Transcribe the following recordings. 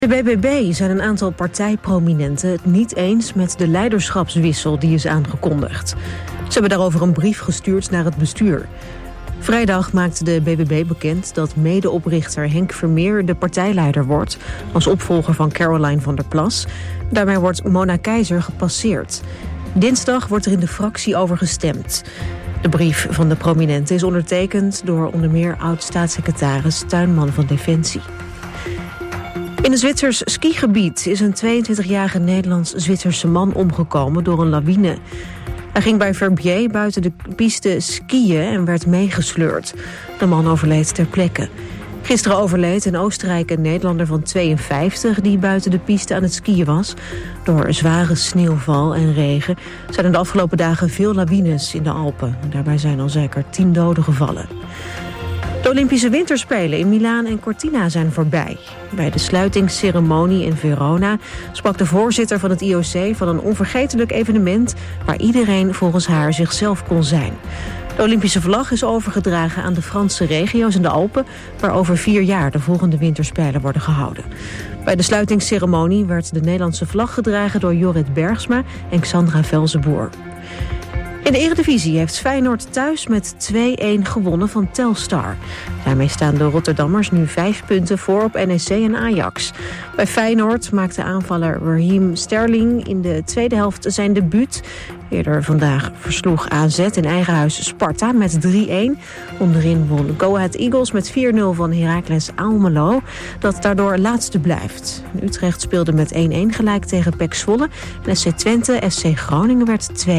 De BBB zijn een aantal partijprominenten het niet eens met de leiderschapswissel die is aangekondigd. Ze hebben daarover een brief gestuurd naar het bestuur. Vrijdag maakte de BBB bekend dat medeoprichter Henk Vermeer de partijleider wordt als opvolger van Caroline van der Plas. Daarmee wordt Mona Keizer gepasseerd. Dinsdag wordt er in de fractie over gestemd. De brief van de prominenten is ondertekend door onder meer oud-staatssecretaris Tuinman van Defensie. In een Zwitsers skigebied is een 22-jarige Nederlands-Zwitserse man omgekomen door een lawine. Hij ging bij Verbier buiten de piste skiën en werd meegesleurd. De man overleed ter plekke. Gisteren overleed in Oostenrijk een Nederlander van 52... die buiten de piste aan het skiën was. Door zware sneeuwval en regen zijn er de afgelopen dagen veel lawines in de Alpen. Daarbij zijn al zeker 10 doden gevallen. De Olympische Winterspelen in Milaan en Cortina zijn voorbij. Bij de sluitingsceremonie in Verona sprak de voorzitter van het IOC van een onvergetelijk evenement waar iedereen volgens haar zichzelf kon zijn. De Olympische vlag is overgedragen aan de Franse regio's in de Alpen, waar over 4 jaar de volgende Winterspelen worden gehouden. Bij de sluitingsceremonie werd de Nederlandse vlag gedragen door Jorrit Bergsma en Xandra Velzenboer. In de Eredivisie heeft Feyenoord thuis met 2-1 gewonnen van Telstar. Daarmee staan de Rotterdammers nu 5 punten voor op NEC en Ajax. Bij Feyenoord maakte aanvaller Raheem Sterling in de tweede helft zijn debuut. Eerder vandaag versloeg AZ in eigen huis Sparta met 3-1. Onderin won Go Ahead Eagles met 4-0 van Heracles Almelo, dat daardoor laatste blijft. Utrecht speelde met 1-1 gelijk tegen PEC Zwolle. En SC Twente, SC Groningen werd 2-1.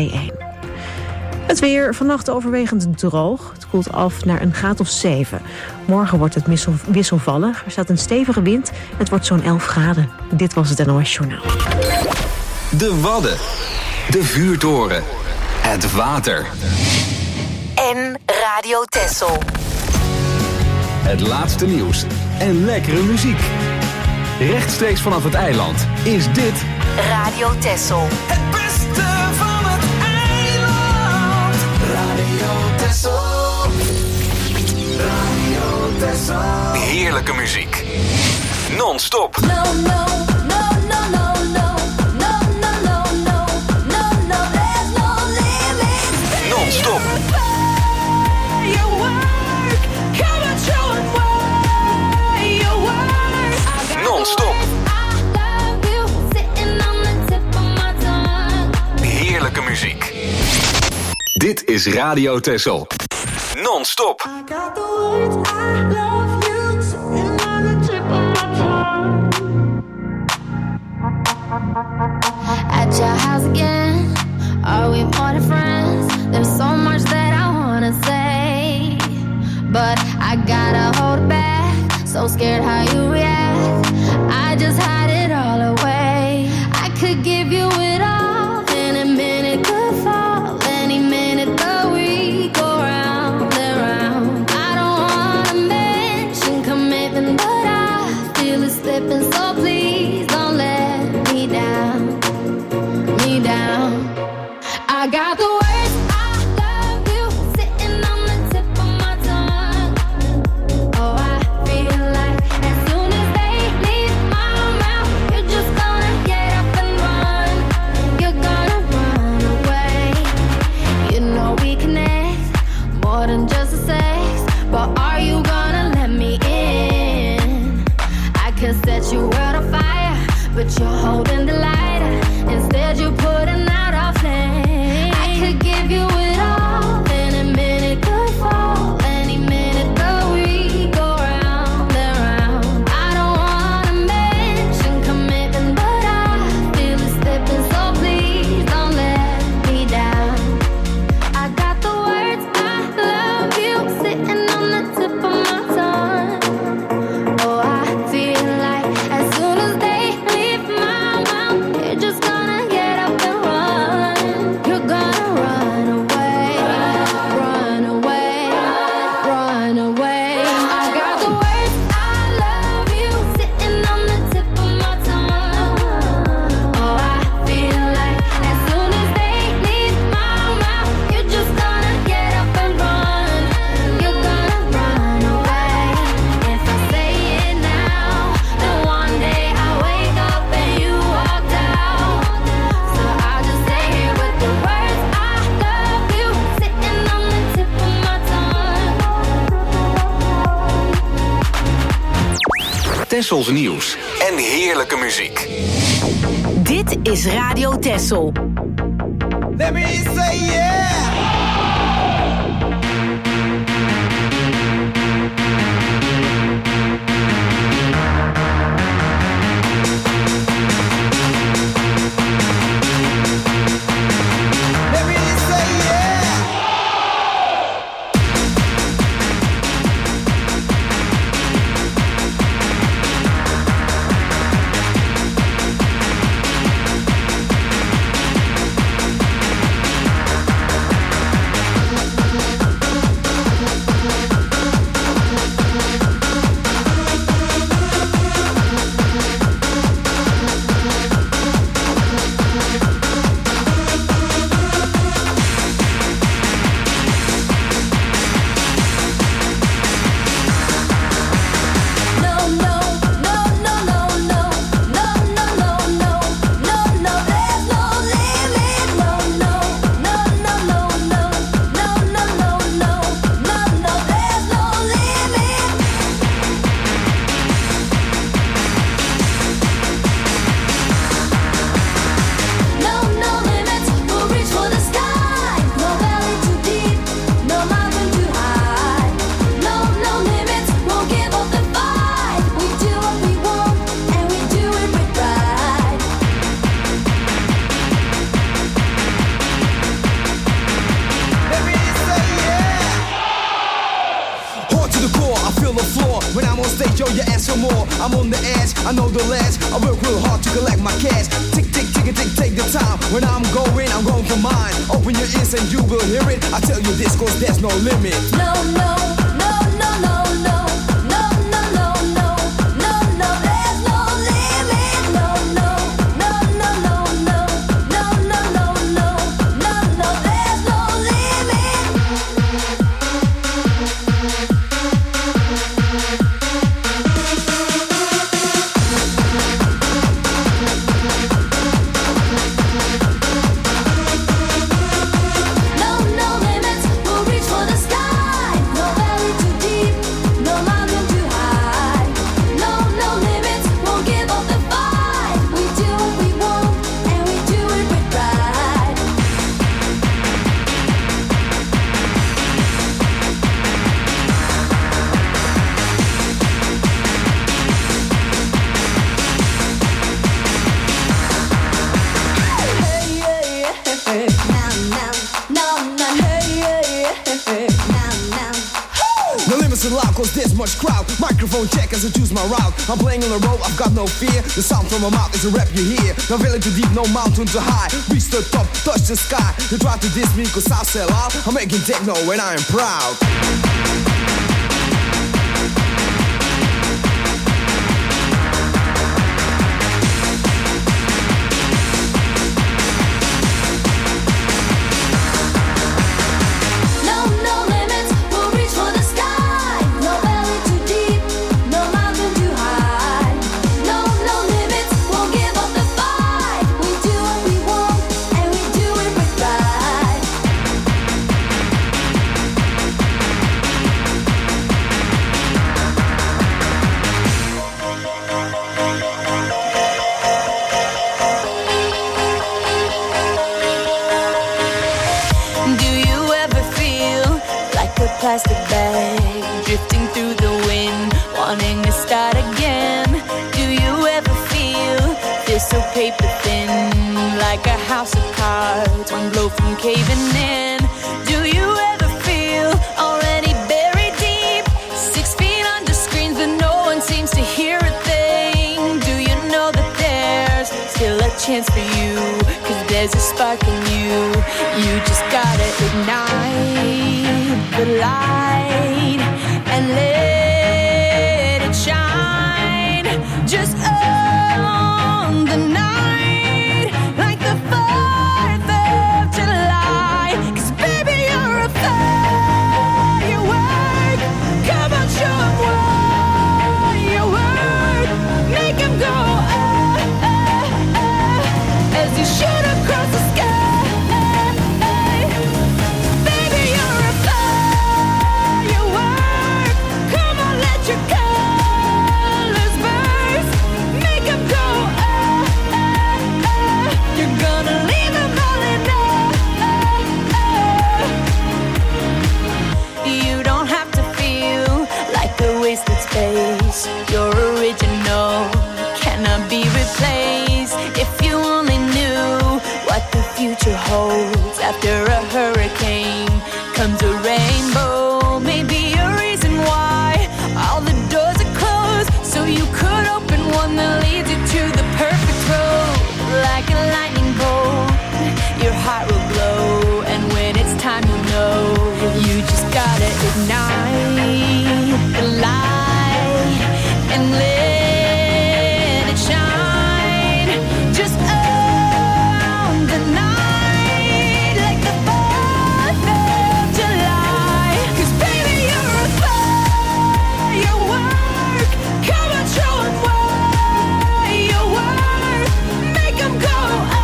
Het weer vannacht overwegend droog. Het koelt af naar een graad of 7. Morgen wordt het wisselvallig. Er staat een stevige wind. Het wordt zo'n 11 graden. Dit was het NOS Journaal. De Wadden. De vuurtoren. Het water. En Radio Texel. Het laatste nieuws en lekkere muziek. Rechtstreeks vanaf het eiland is dit Radio Texel. Het beste van het eiland. Radio Texel. Radio Texel. heerlijke muziek. Non-stop. No, no, no, no, no, no. No, no, no, no. No, no, there's no limit. Non-stop. Your work. Come and show it why. Your work. Non-stop. I love you. Sitting on the tip of my tongue. Heerlijke muziek. Dit is Radio Texel. Non-stop. I got the words I love you sitting on the tip of my tongue. At your house again, are we more than friends? There's so much that I wanna say, but I gotta hold it back. So scared how you react, I just hide it all away. I could give you it all, in a minute could fall, any minute the we go round and round. I don't wanna mention commitment, but I feel it slipping, so please don't let me down, me down. I got the words I love you sitting on the tip of my tongue. Oh, I feel like as soon as they leave my mouth, you're just gonna get up and run. You're gonna run away. You know we connect more than just a sex, but are you gonna let me in? I could set your world on fire, but you're holding the lighter. Instead you're putting out our flame. I could give you it all, in a minute could fall, any minute but we go round and round. I don't wanna mention commitment, but I feel it slipping, so please don't let me down. I got the words I love you sitting on the tip of my tongue. Oh, I feel like as soon as they leave my mouth, Tessels nieuws en heerlijke muziek. Dit is Radio Tessel. Let me say yeah! I'm on the edge, I know the ledge. I work real hard to collect my cash. Tick, tick, tick, tick, take the time. When I'm going for mine. Open your ears and you will hear it. I tell you this cause there's no limit. No, no, no, no, no, no. No, no, no, no. No, no, there's no limit. No, no, no, no, no, no. No, no, no, no. No, no, there's no limit. Cause there's much crowd. Microphone check as I choose my route. I'm playing on the road, I've got no fear. The sound from my mouth is a rap you hear. No valley too deep, no mountain too high. Reach the top, touch the sky. They try to diss me cause I sell out. I'm making techno and I am proud. Plastic bag drifting through the wind, wanting to start again. Do you ever feel this so paper thin, like a house of cards, one blow from caving in? Do you ever feel already buried deep, 6 feet under screens but no one seems to hear a thing? Do you know that there's still a chance for you, cause there's a spark in you. You just gotta ignite the light and let it shine. Just on the night, like the 4th of July. Cause baby, you're a firework. Come on, show 'em what you work. Make 'em go, as you shoot across the sky. Baby, you're a firework. favorite place. If you only knew what the future holds. After a hurricane comes a rainbow. Maybe a reason why all the doors are closed, so you could open one that leads you to the perfect road. Like a lightning bolt, your heart will glow, and when it's time you'll know. You just gotta ignite the light and let it shine. Just own the night like the 4th of July. 'Cause baby, you're a firework. Come on, show 'em what you're worth. Make 'em go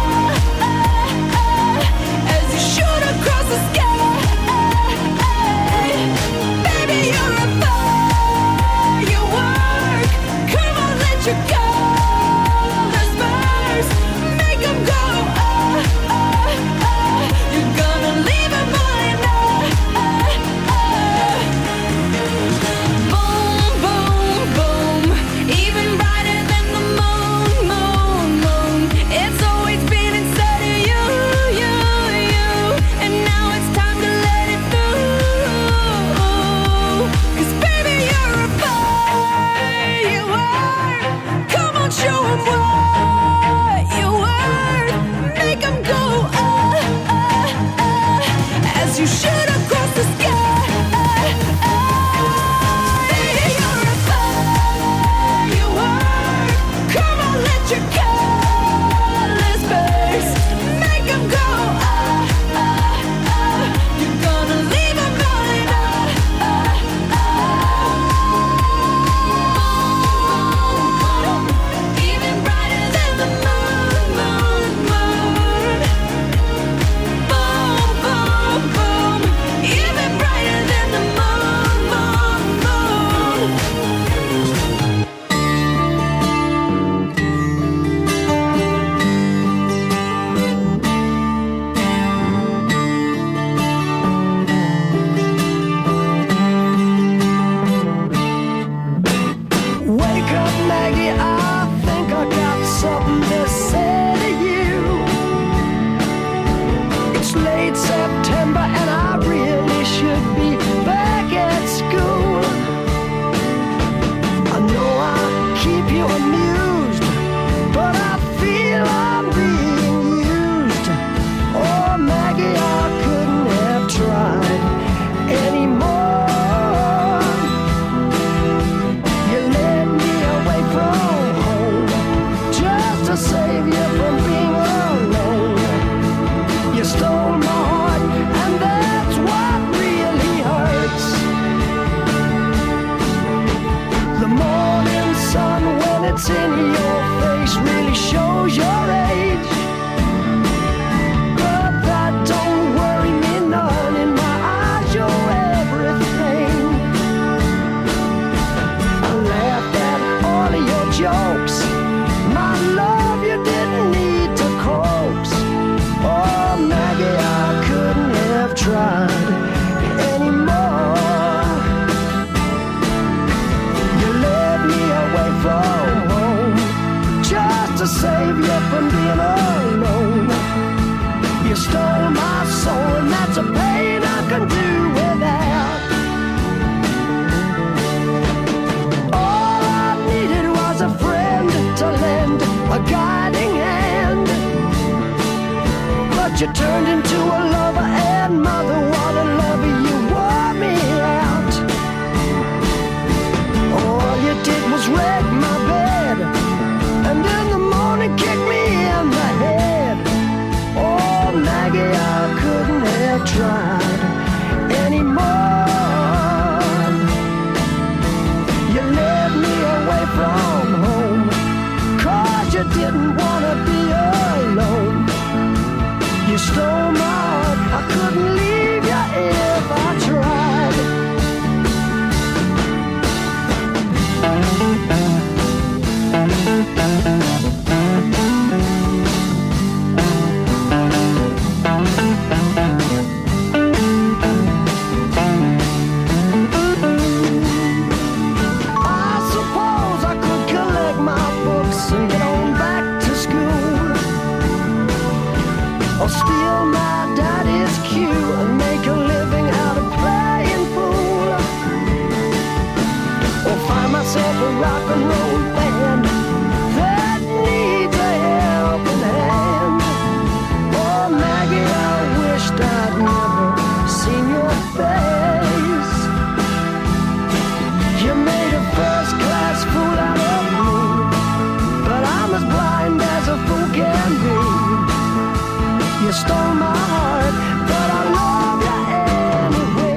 as you shoot across the sky. Baby, you're a firework. Come on, let your colors burst. Make 'em go you're gonna leave 'em blind. Boom, boom, boom. Even brighter than the moon, moon, moon. It's always been inside of you, you, you. And now it's time to let it through. 'Cause baby, you're a firework. Come on, show 'em what you're worth. Make 'em go as you shoot across the sky. Baby, you're a firework. Come on, let your colors burst. Make 'em go you're gonna leave 'em blind. Even brighter than the moon, moon, moon. Boom, boom, boom. Even brighter than the moon, moon, moon. Wake up, Maggie, I think I got something to say to you. It's late September and I really should be back at school. I know I keep you amused, but I feel I'm being used. Oh, Maggie, I couldn't have tried anymore. You led me away from home just to save you from being alone. You stole my heart, and that's what really hurts. The morning sun, when it's in your face, really shows your age. But that don't worry me none. In my eyes, you're everything. I laughed at all of your jokes. My love, you didn't need to coax. Oh, Maggie, I couldn't have tried anymore. You led me away from home just to save you from being alone. You stole my soul, and that's a pain I can do without. All I needed was a friend to lend a guiding hand. But you turned into a lover and mother. What a lover, you wore me out. All you did was wreck my bed, and in the morning kick me in the head. Oh, Maggie, I couldn't have tried anymore. You led me away from home, 'cause you didn't want to be alone. You stole my heart, I couldn't leave you if I tried. I suppose I could collect my books and get on back or steal my daddy's cue and make a living out of playing fool, or find myself a rock and roll band that needs a helping hand. Oh Maggie, I wished I'd never seen your face. You made a first-class fool out of me, but I'm as blind as a fool can be. You stole my heart, but I love you anyway.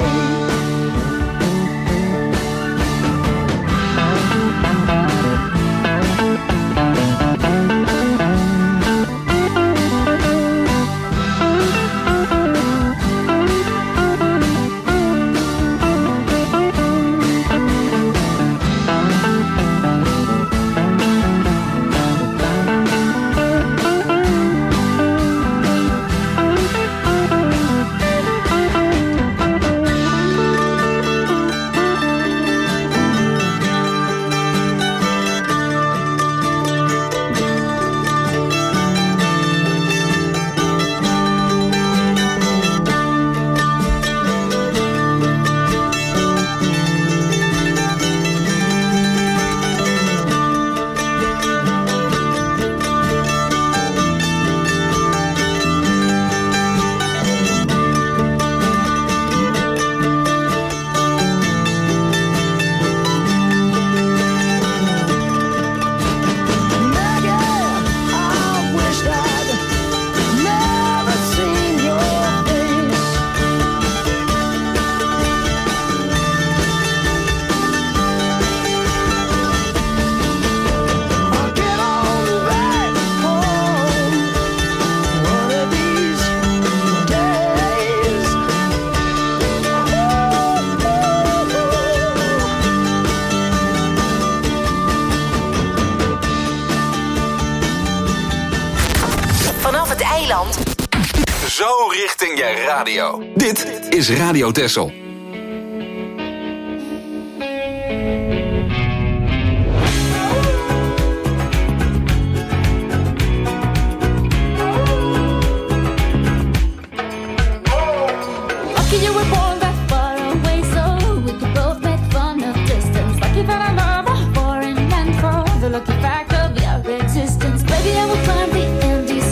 Zo richting je radio. Dit is Radio Texel.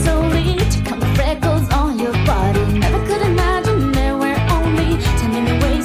On your body, never could imagine there were only 10 minutes away.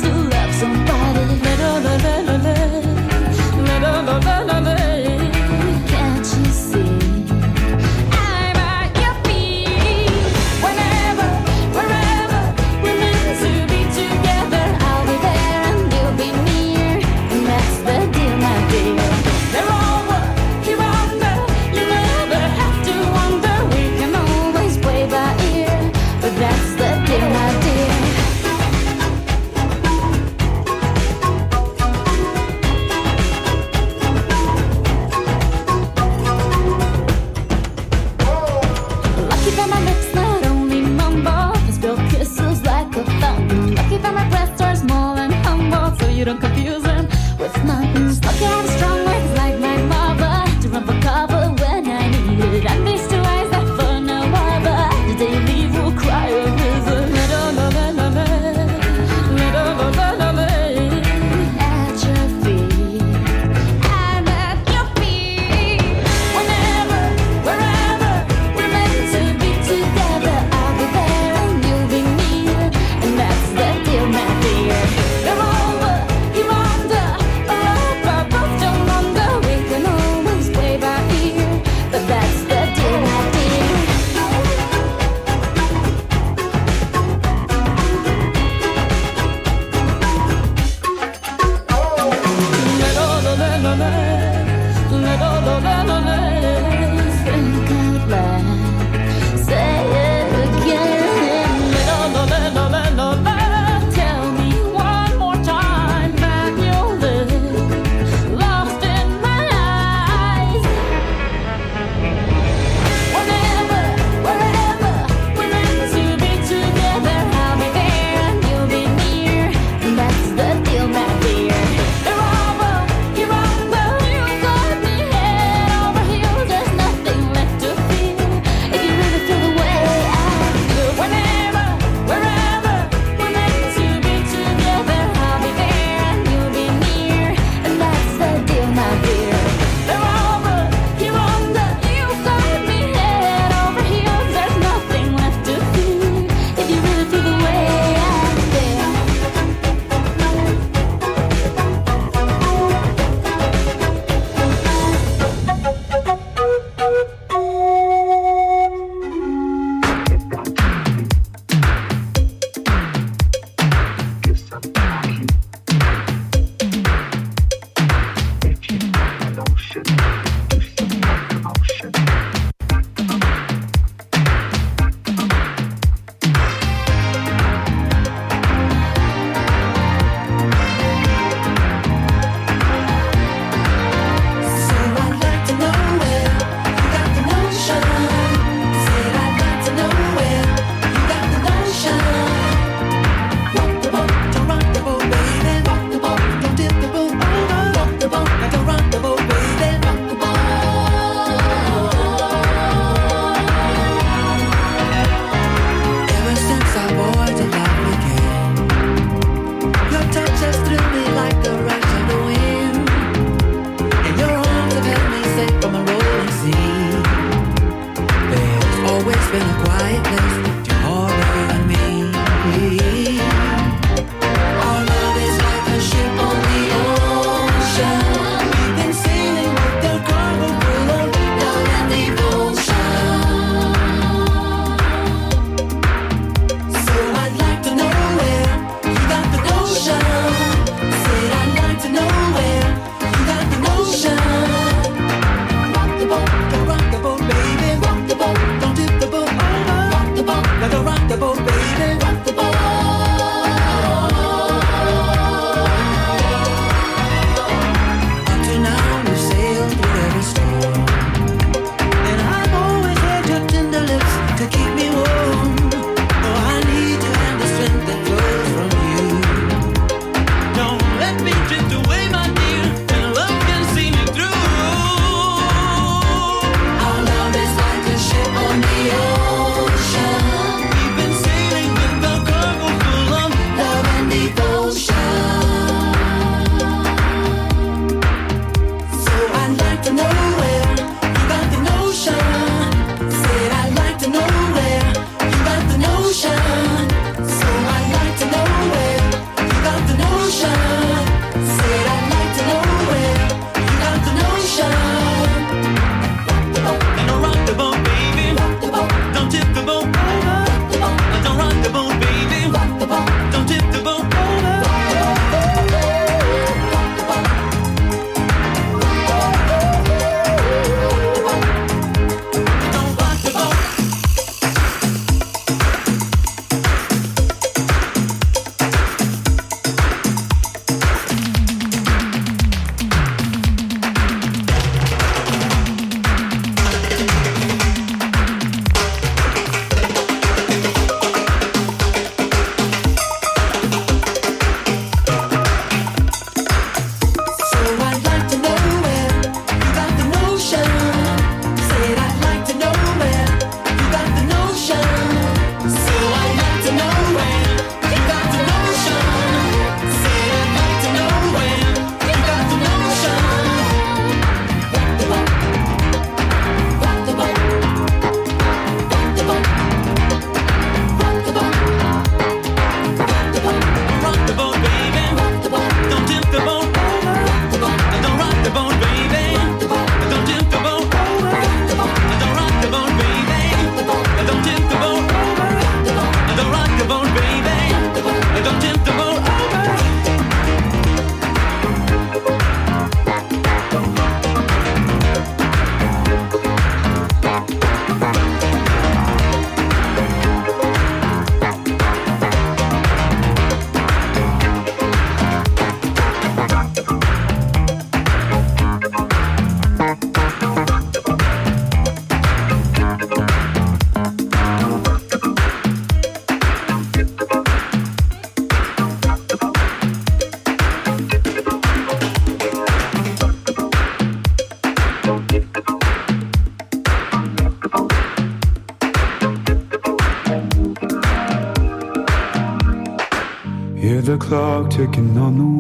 the clock ticking on the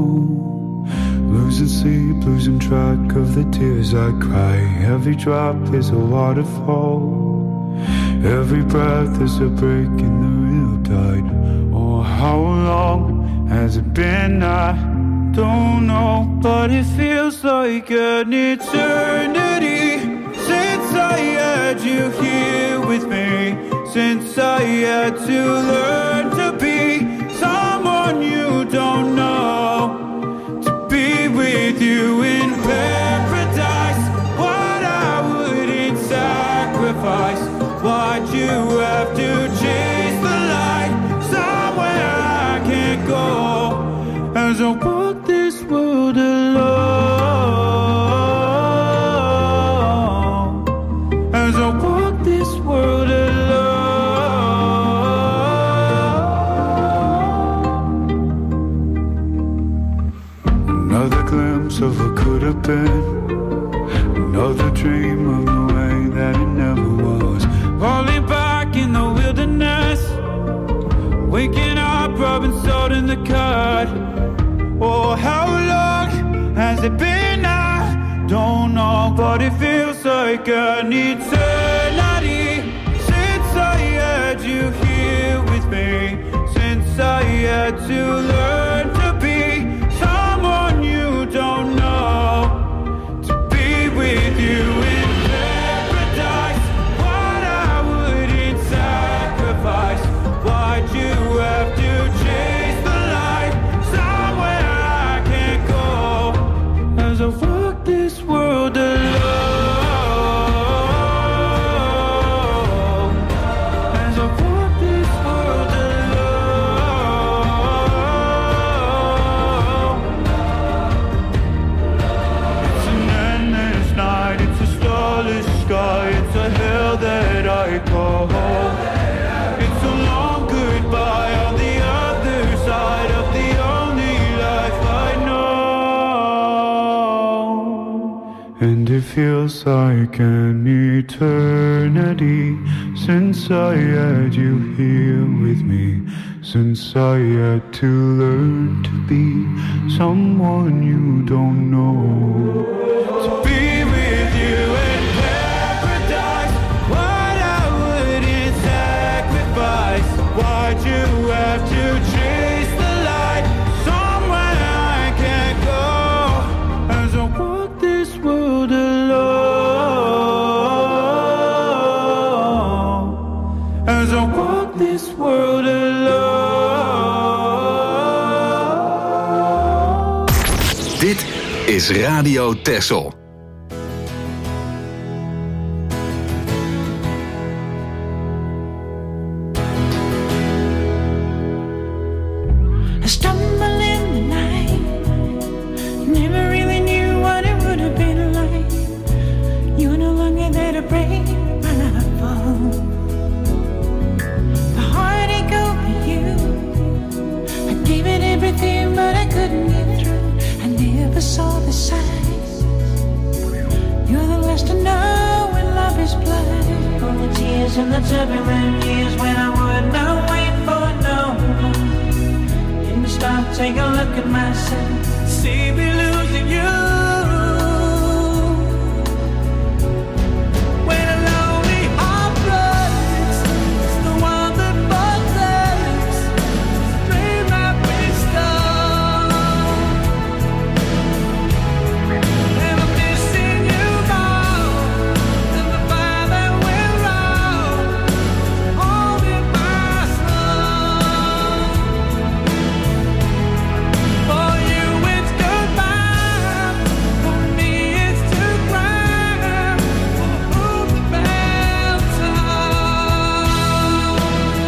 wall. Losing sleep, losing track of the tears I cry. Every drop is a waterfall. Every breath is a break in the real tide. Oh, how long has it been? I don't know, but it feels like an eternity since I had you here with me. Since I had to learn to be someone you don't know, to be with you in paradise. What I wouldn't sacrifice. Why'd you have to chase the light somewhere I can't go? As I walk this world alone, as I walk this world alone. Another glimpse of what could have been, another dream of the way that it never was. Falling back in the wilderness, waking up, rubbing salt in the cut. Oh, how long has it been? I don't know, but it feels like an eternity since I to learn to be someone you don't know, to be with you in paradise. What I wouldn't sacrifice. Why'd you have to chase the light somewhere I can't go? As I walk this world alone, as I walk this world alone. It's an endless night, it's a starless sky, it's a hell that I call home. It's a long goodbye on the other side of the only life I know. And it feels like an eternity since I had you here with me, since I had to learn to be someone you don't know. To be with you in paradise, what I wouldn't sacrifice. Why'd you have to chase the light somewhere I can't go? As I walk this world alone, as I walk this world alone. Dit is Radio Texel. I stumble in the night, never really knew what it would have been like. You're no longer there to break my fall. The heartache over you, I gave it everything but I couldn't get through. I never saw the signs. You're the last to know when love is blind. All the tears and the turbulent years when I would not wait for no one. Stop, take a look at myself, see me losing you. When a lonely heart breaks, it's the one that forsakes. It's a dream that we stole. And I'm missing you more than the fire that we're on, holding my soul. For you it's goodbye, for me it's to cry, for whom the bell tolls.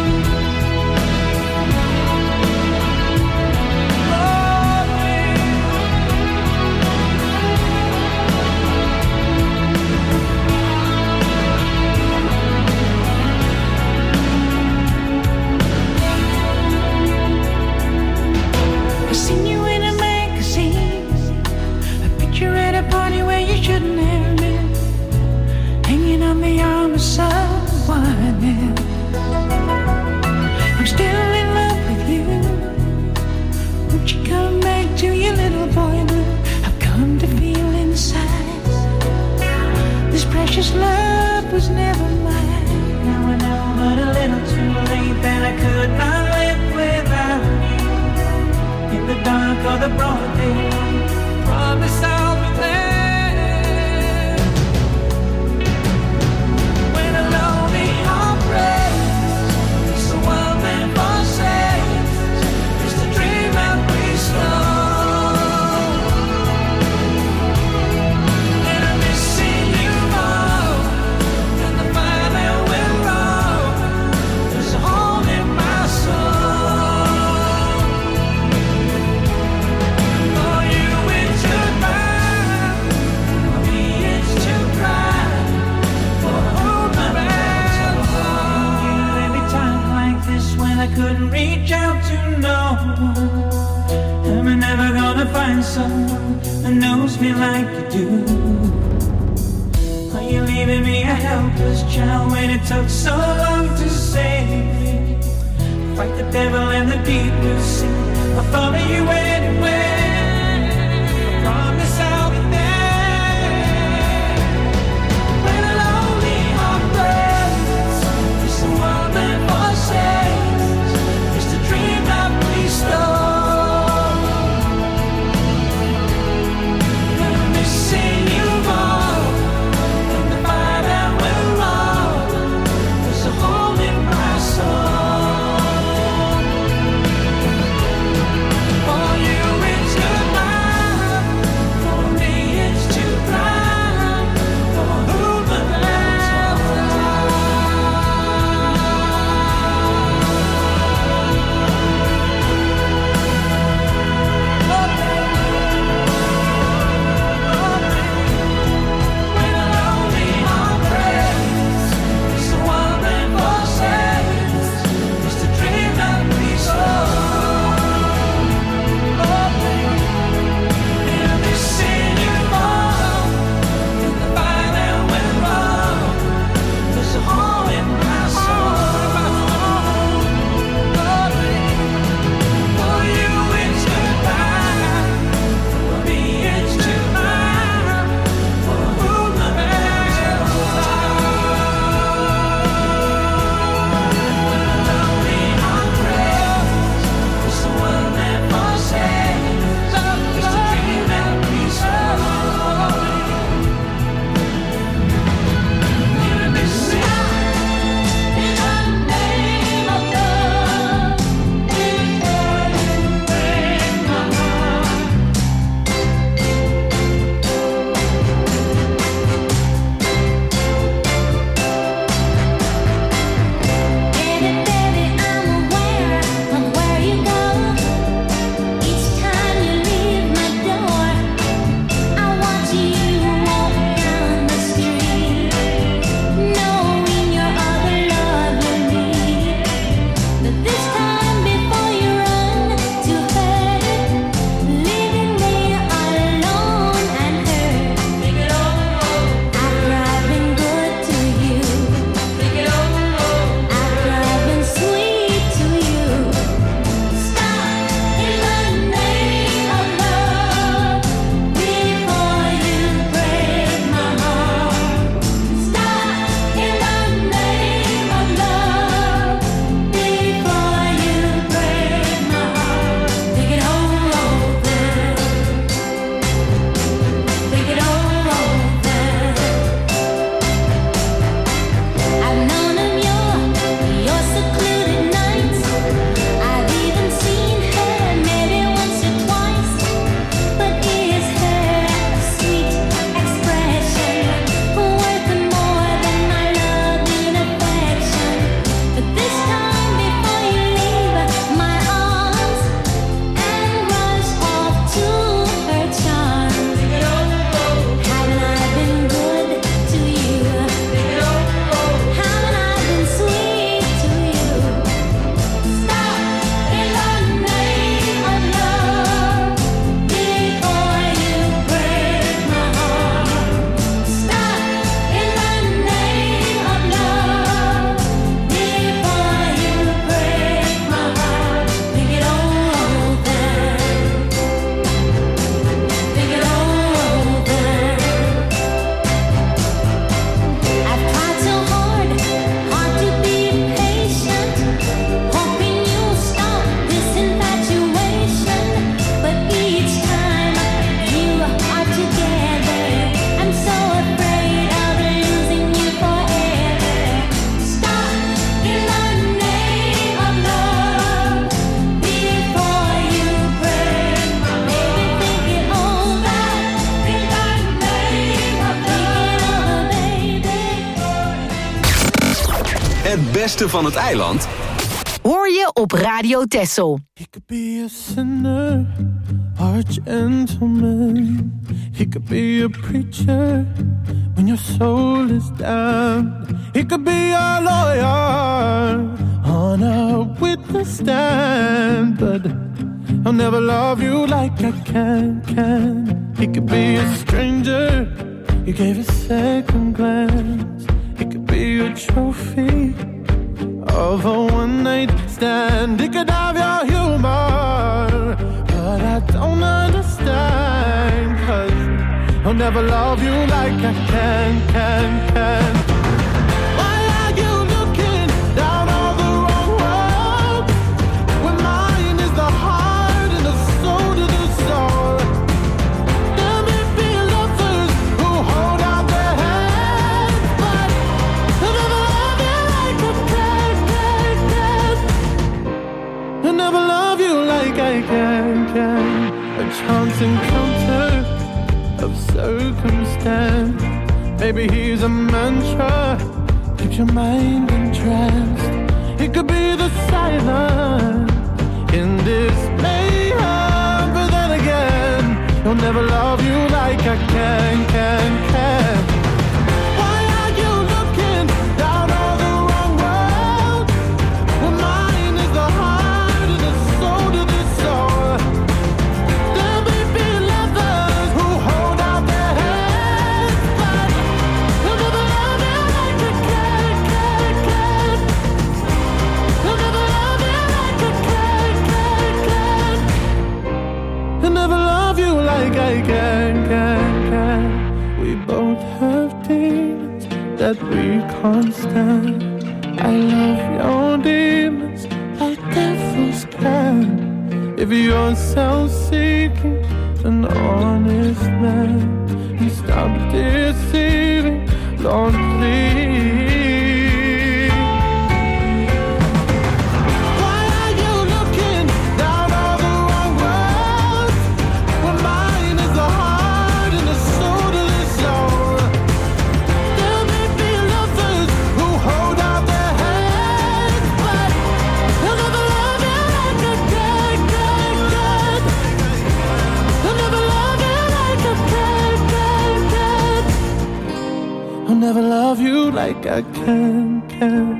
I seen you in a magazine, a picture at a party where you shouldn't have been, hanging on the arm of someone else. I'm still in love with you. Won't you come back to your little boy blue? I've come to feel inside this precious love was never mine. Now I know, but a little too late, that I could not live without you. In the dark or the broad day, promise I'll be there. When a lonely heart breaks, it's the one that forsakes. It's the dream that we stole. And I'm missing you more than the fire that we're on. There's a hole in my soul. For you it's goodbye, for me it's to cry, for whom the bell tolls. Every time like this when I couldn't reach out to no one, am I never gonna find someone that knows me like you do? Are you leaving me a helpless child when it took so long to save me? Fight the devil in the deep blue sea, I'll follow you anywhere. I promise I'll be there. When a lonely heart breaks, it's the one that forsakes. It's the dream that we stole. Het beste van het eiland hoor je op Radio Texel. He could be a sinner or a gentleman. He could be a preacher when your soul is down. He could be a lawyer on a witness stand, but I'll never love you like I can. He could be a stranger you gave a second glance. He could be a trophy of a one-night stand. He could have your humor, but I don't understand, 'cause I'll never love you like I can. Why are you looking down on the wrong road when mine is the heart and the soul to the soul? There may be lovers who hold out their hands, but I'll never love you like I can. I'll never love you like I can. A chance encounter of circumstance. Maybe he's a mantra, keeps your mind entranced. It could be the silence in this mayhem, but then again, he'll never love you like I can. Why are you looking down on the wrong road when mine is the heart and the soul to the soul? There may be lovers who hold out their hands, but they'll never love you like I can. They'll never love you like I can. They'll never love you like I can. We both have demons that we can't stand. I love your demons like devils can. If you're self-seeking, an honest man, and stop deceiving, Lord, please. Why are you looking down on the wrong road when mine is the heart and the soul to the soul? There may be lovers who hold out their hands, but they'll never love you like I can. They'll never love you like I can. I'll never love you like I can.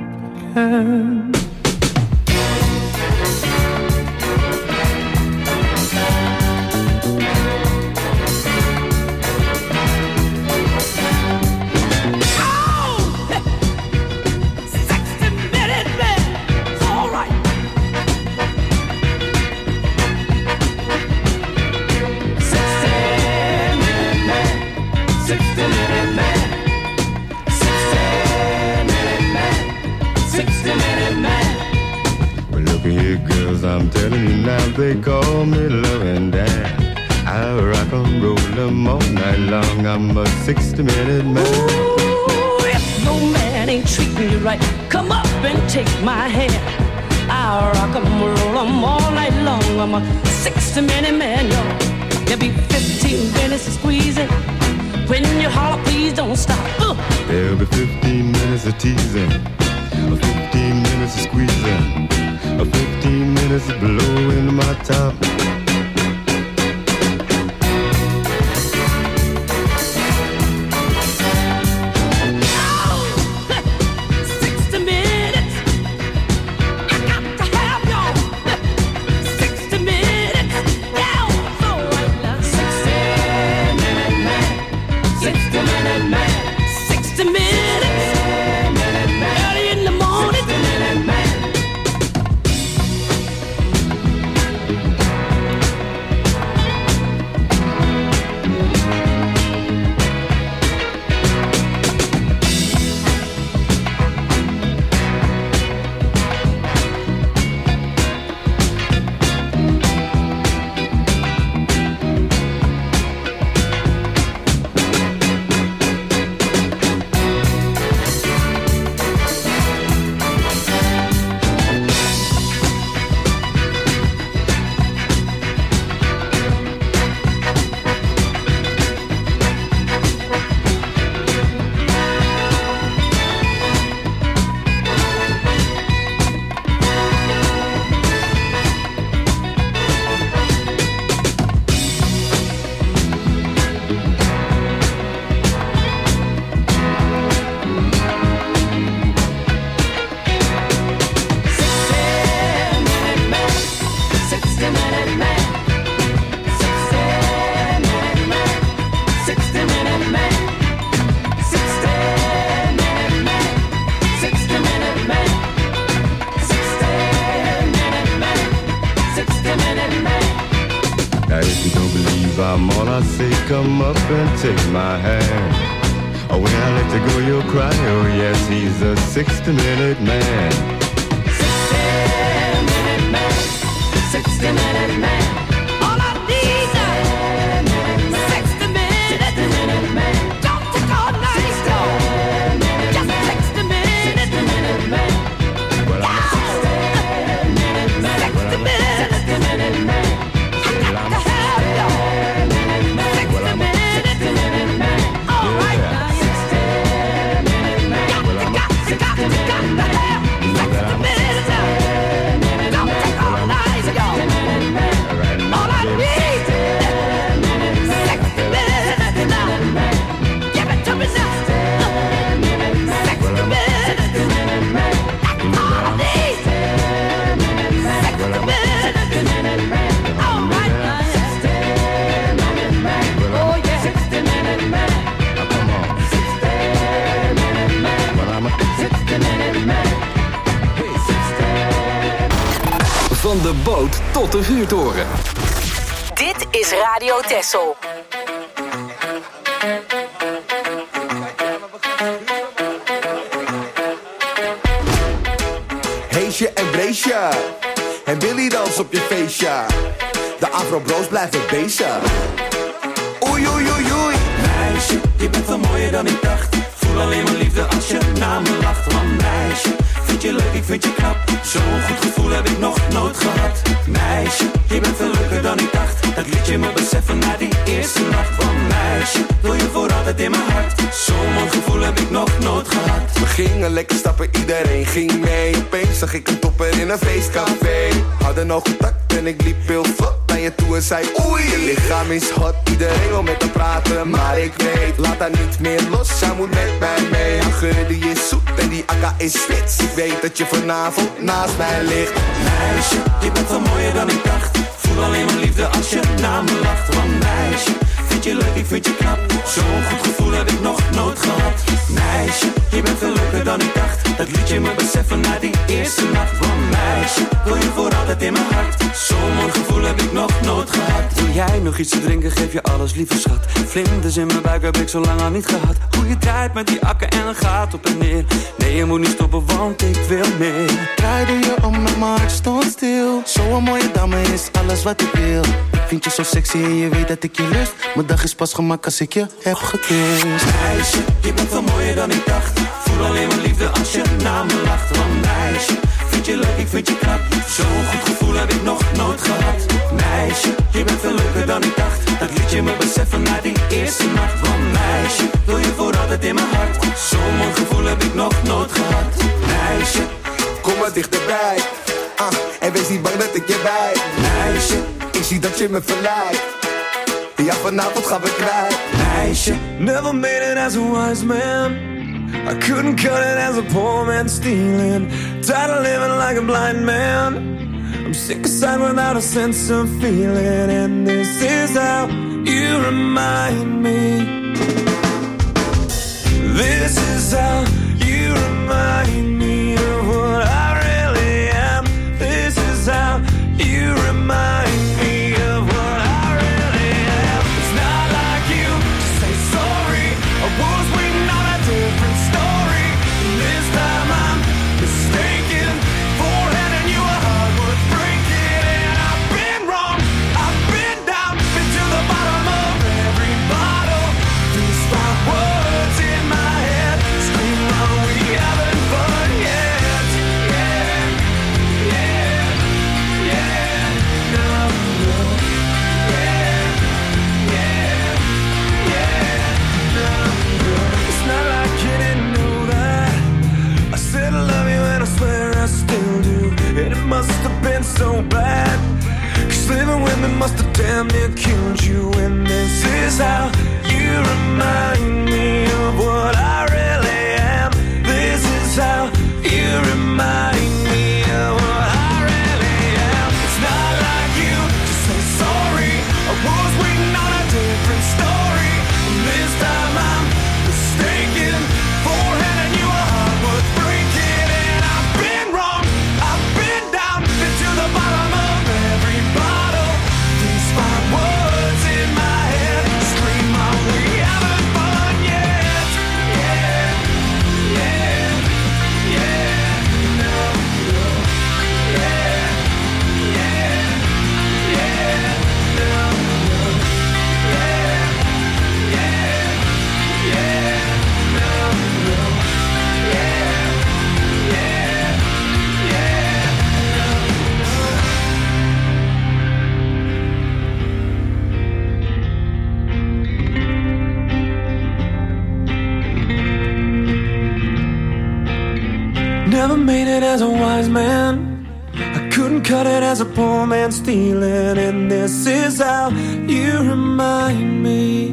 I'm telling you now, they call me loving Dan. I rock and roll them all night long. I'm a 60-minute man. Ooh, if no man ain't treating you right, come up and take my hand. I rock and roll them all night long. I'm a 60-minute man, y'all. There'll be 15 minutes of squeezing. When you holler, please don't stop. There'll be 15 minutes of teasing, 15 minutes of squeezing, 15 minutes of blowing my top. 'cause I'm all I see. Come up and take my hand. Oh, when I let you go, you'll cry. Oh, yes, he's a 60-minute man. 60-minute man, 60-minute man. All I need is 60-minute man. Don't take all night, just 60-minute man. Well, I'm a 60-minute man. 60-minute man. I got to have you. 60-minute man. All right, now you 60-minute man. Got to have 60-minute man. Don't take all night, yo. All I need is 60-minute man. Give it to me now. 60-minute man. That's all I need. 60-minute man. All right, now you 60-minute man. Oh yeah, 60-minute man. Come on. 60-minute man. Well, I'm a 60-minute man. Van de boot tot de vuurtoren. Dit is Radio Texel. Heesje en Breesje. En Billy dans op je feestje. De Afro-bros blijven bezig. Oei, oei, oei, oei. Meisje, je bent veel mooier dan ik dacht. Voel alleen maar liefde als je naar me lacht. Want meisje, vind je leuk, ik vind je knap. Zo'n goed gevoel heb ik nog nooit gehad. Meisje, je bent veel leuker dan ik dacht. Dat liet je me beseffen na die eerste nacht. Want meisje, wil je voor altijd in mijn hart. Zo'n mooi gevoel heb ik nog nooit gehad. We gingen lekker stappen, iedereen ging mee. Opeens zag ik een topper in een feestcafé. Hadden nog contact en ik liep heel vlot naar je toe en zei oei, je lichaam is hot. Iedereen wil met haar praten, maar ik weet, laat haar niet meer los. Zij moet met mij mee, haar geur die is zoet en die akka is spits. Ik weet dat je vanavond naast mij ligt. Meisje, je bent veel mooier dan ik dacht. Voel alleen maar liefde als je naar me lacht. Want meisje, vind je leuk, ik vind je knap. Zo'n goed gevoel heb ik nog nooit gehad. Meisje, je bent veel leuker dan ik dacht. Dat liet je me beseffen na die eerste nacht. Want meisje, wil je voor altijd in mijn hart. Zo'n mooi gevoel heb ik nog nooit gehad. Wil jij nog iets te drinken, geef je alles, lieve schat. Vlinders in mijn buik heb ik zo lang al niet gehad. Goeie tijd met die akken en gaat op en neer. Nee, je moet niet stoppen, want ik wil meer. Draaide je om en mijn hart stond stil. Zo'n mooie dame is alles wat ik wil. Ik vind je zo sexy en je weet dat ik je lust. Mijn dag is pas gemaakt als ik je heb gekust. Meisje, je bent veel mooier dan ik dacht. Voel alleen maar liefde als je naar me lacht. Want meisje, vind je leuk, ik vind je knap. Zo'n goed gevoel heb ik nog nooit gehad. Meisje, je bent veel leuker dan ik dacht. Dat liet je me beseffen na die eerste nacht. Want meisje, wil je voor altijd in mijn hart. Zo'n mooi gevoel heb ik nog nooit gehad. Meisje, kom maar dichterbij. En wees niet bang dat ik je bij. Meisje, ik zie dat je me verleidt. Ja, vanavond gaan we kwijt. Meisje, never made it as a wise man. I couldn't cut it as a poor man stealing. Tired of living like a blind man. I'm sick aside without a sense of feeling. And this is how you remind me. This is how you remind me of what I really am. This is how you remind me of what I really am. It's not like you to say sorry. I was waiting on a different story. This time I'm mistaken for handing you a heart worth breaking. And I've been wrong, I've been down, been to the bottom of every bottle. These 5 words in my head scream, are we having fun yet? Yeah, yeah, yeah, no, no. Yeah, yeah, yeah, no, no. It's not like you didn't know that. I said I love you and I swear I still do. And it must have been so bad, 'cause living with me must have damn near killed you. And this is how you remind me of what I really am. This is how you remind me of what I really am. It's not like you to say sorry. I was waiting on a different story. This time I'm mistaken for handing you a heart worth breaking. And I've been wrong, I've been down, been to the bottom of every bottle. These 5 words in my Never made it as a wise man, I couldn't cut it as a poor man stealing. And this is how you remind me.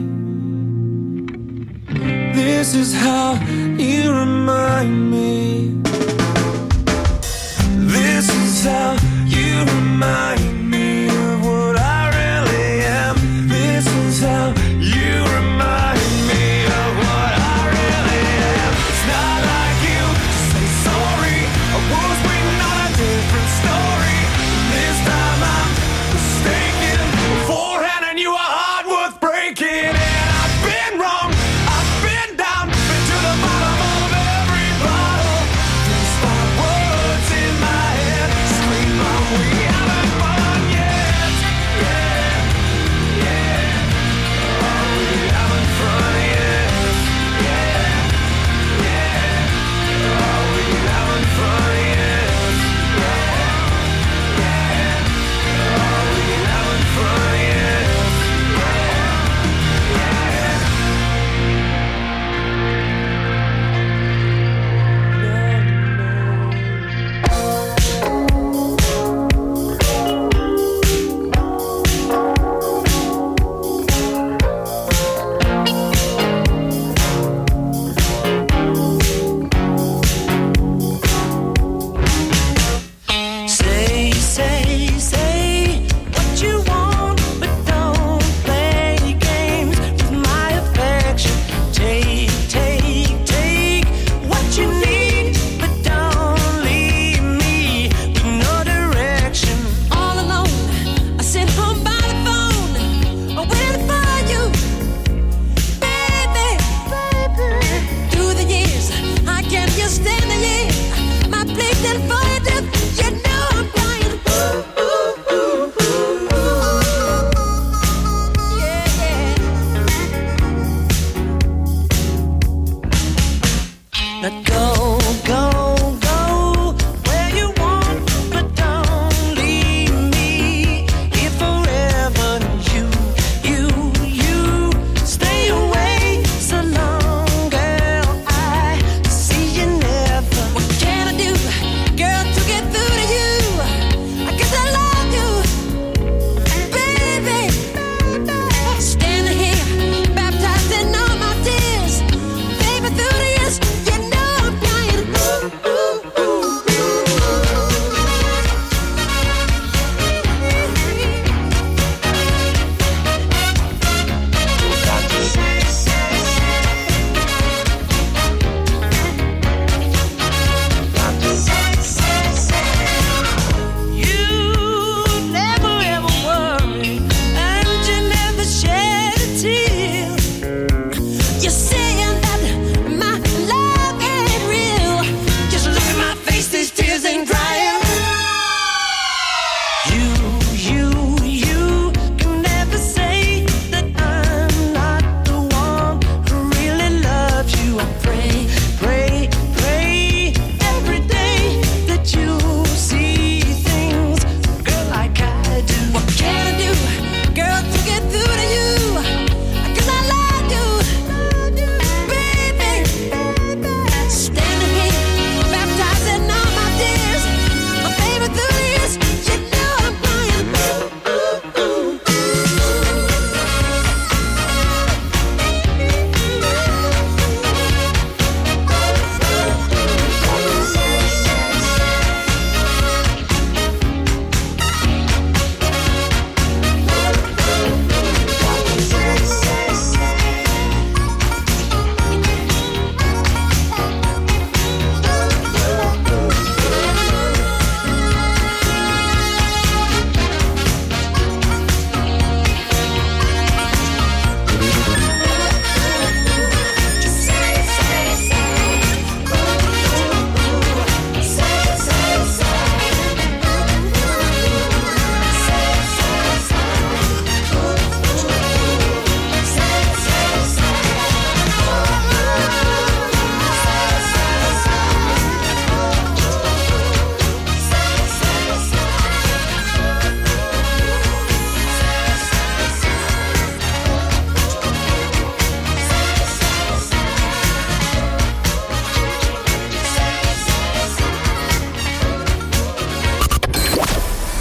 This is how you remind me. This is how you remind me of what I really am. This is how you remind me of what I really am. It's not like you to say sorry. I was waiting on a different story. This time I'm mistaken for handing you a heart worth breaking. And I've been wrong, I've been down, been to the bottom of every bottle.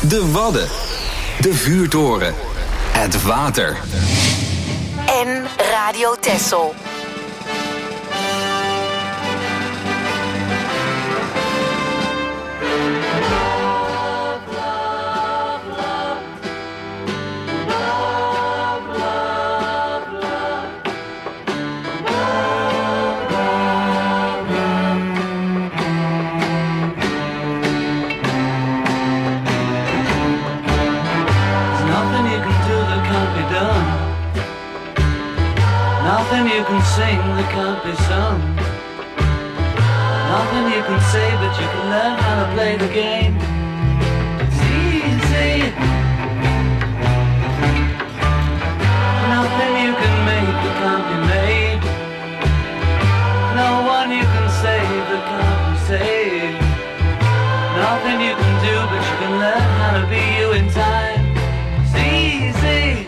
De Wadden. De vuurtoren. Het water. En Radio Texel. Nothing you can sing that can't be sung. Nothing you can say, but you can learn how to play the game. It's easy. Nothing you can make that can't be made. No one you can save that can't be saved. Nothing you can do, but you can learn how to be you in time. It's easy.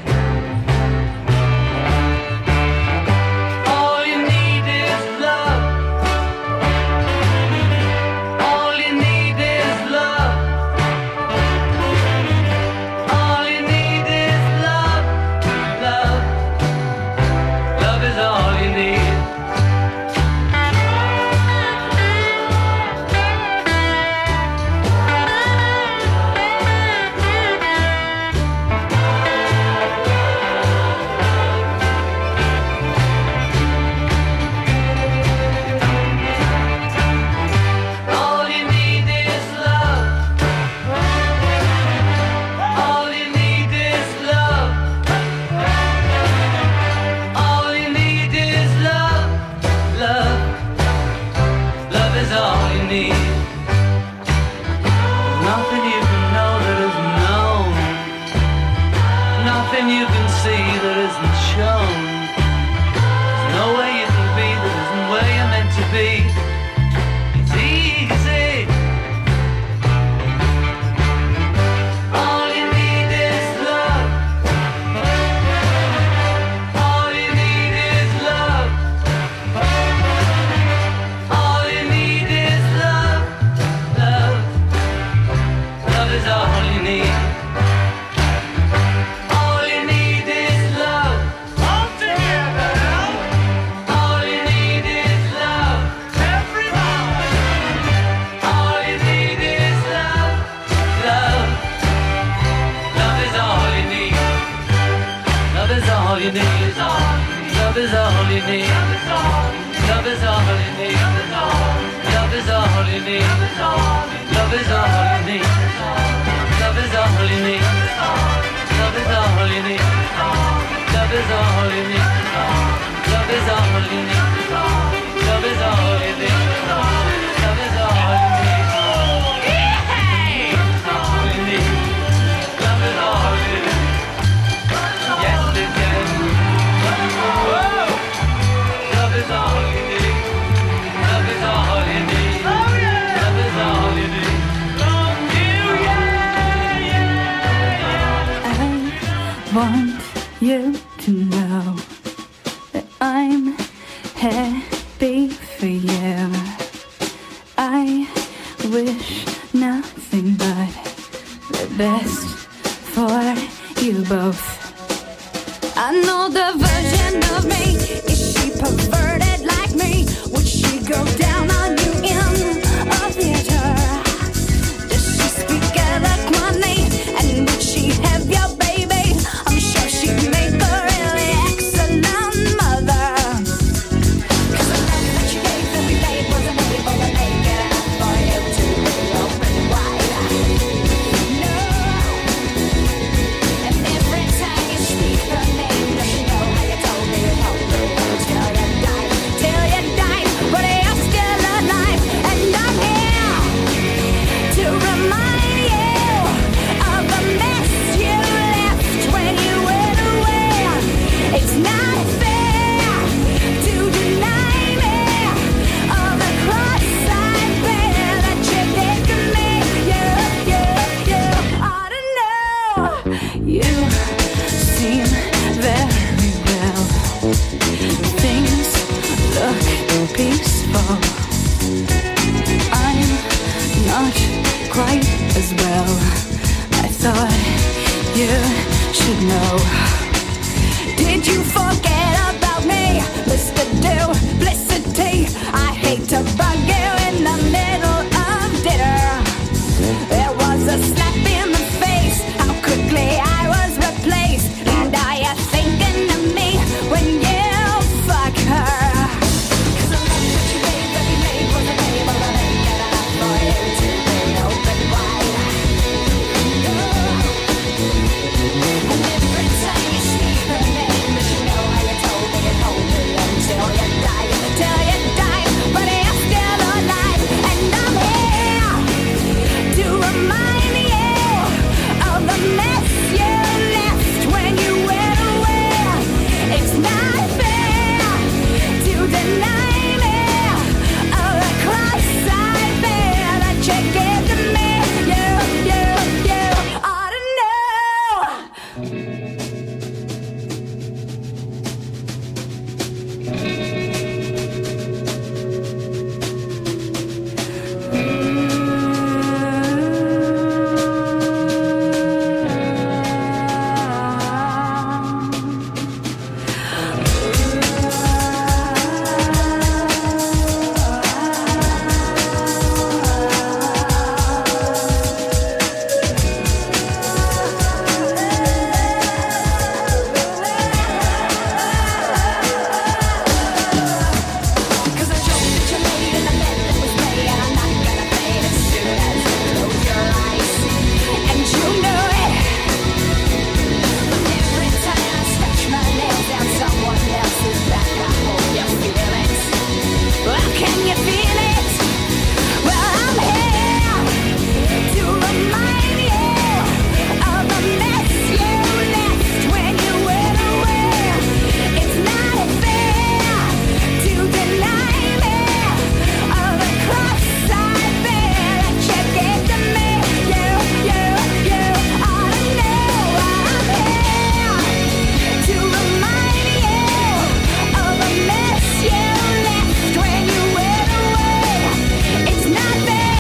quite as well. I thought you should know. Did you forget about me, Mr. Duplicity? I hate to bug you,